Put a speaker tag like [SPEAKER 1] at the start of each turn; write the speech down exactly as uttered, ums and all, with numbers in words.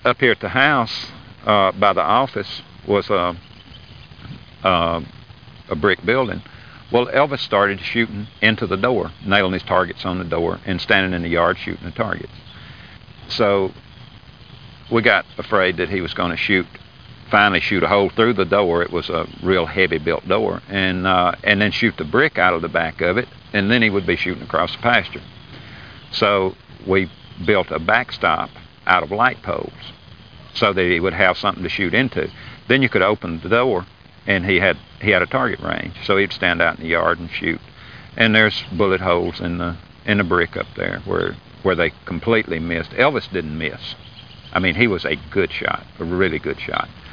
[SPEAKER 1] up here at the house uh, by the office was a, a, a brick building. Well, Elvis started shooting into the door, nailing his targets on the door and standing in the yard shooting the targets. So we got afraid that he was going to shoot, finally shoot a hole through the door. It was a real heavy built door, and uh, and then shoot the brick out of the back of it, and then he would be shooting across the pasture. So we built a backstop out of light poles so that he would have something to shoot into. Then you could open the door, and he had he had a target range, so he'd stand out in the yard and shoot. And there's bullet holes in the in the brick up there where where they completely missed. Elvis didn't miss. I mean, he was a good shot, a really good shot.